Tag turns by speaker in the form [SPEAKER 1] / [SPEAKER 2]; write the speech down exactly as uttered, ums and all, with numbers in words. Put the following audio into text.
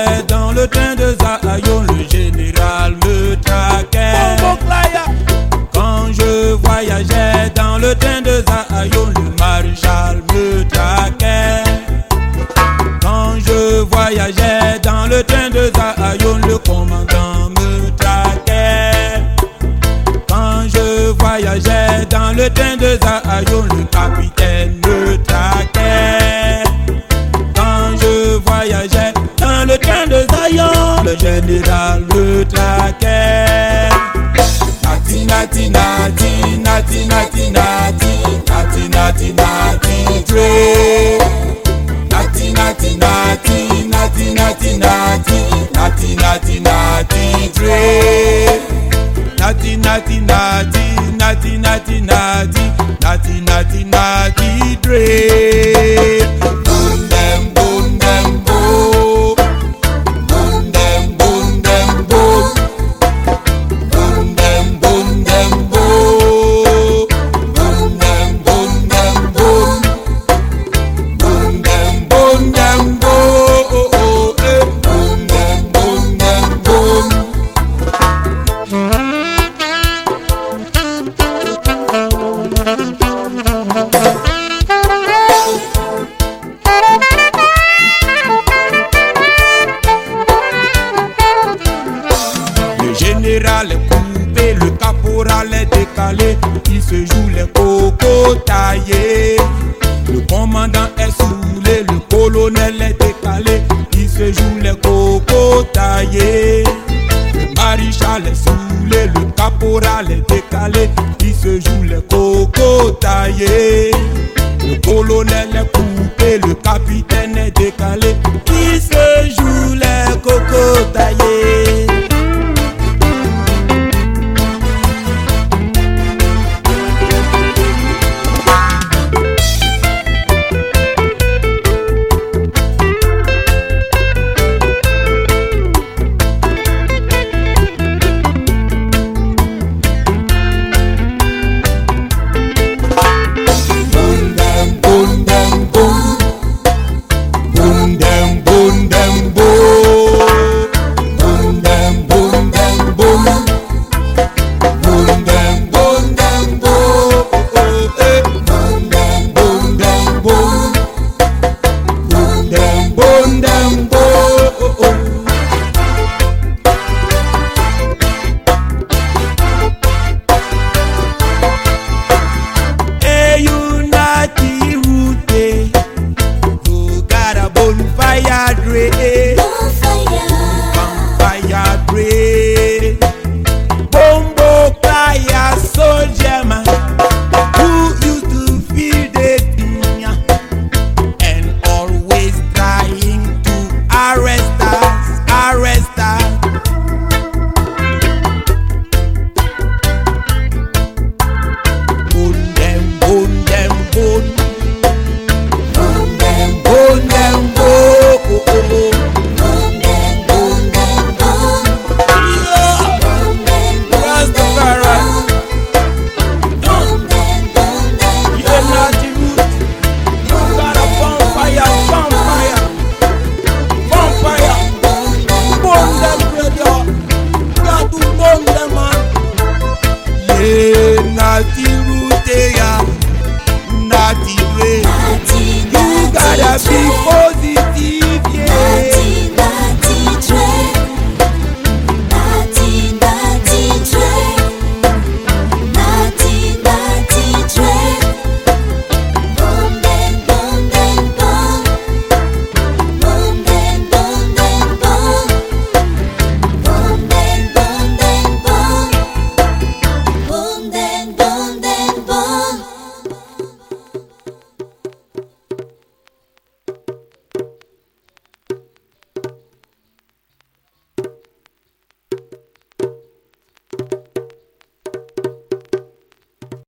[SPEAKER 1] voyageais dans le train de Zayon, le général me traquait. Quand je voyageais dans le train de Zayon, le maréchal me traquait. Quand je voyageais dans le train de Zayon, le commandant me traquait. Quand je voyageais dans le train de Zayon, le capitaine me traquait. Quand je voyageais dans le train de Zayon, le général me traquait. Nati nati nati nati nati nati nati nati nati Dre. Nati nati nati nati nati nati nati nati nati Dre. Nati nati nati nati nati nati nati nati nati Dre. Boom dem boom dem boom. Boom dem boom dem boom. Boom dem boom dem boom. Boom dem boom dem boom. Boom dem boom dem boom. Oh oh eh. Boom dem boom dem boom. Le général est coupé, le caporal est décalé, il se joue les cocos taillés. Le commandant est saoulé, le colonel est décalé, il se joue les cocos taillés. Le maréchal est saoulé, le caporal est décalé, il se joue les cocos taillés. Le colonel est coupé, le capitaine est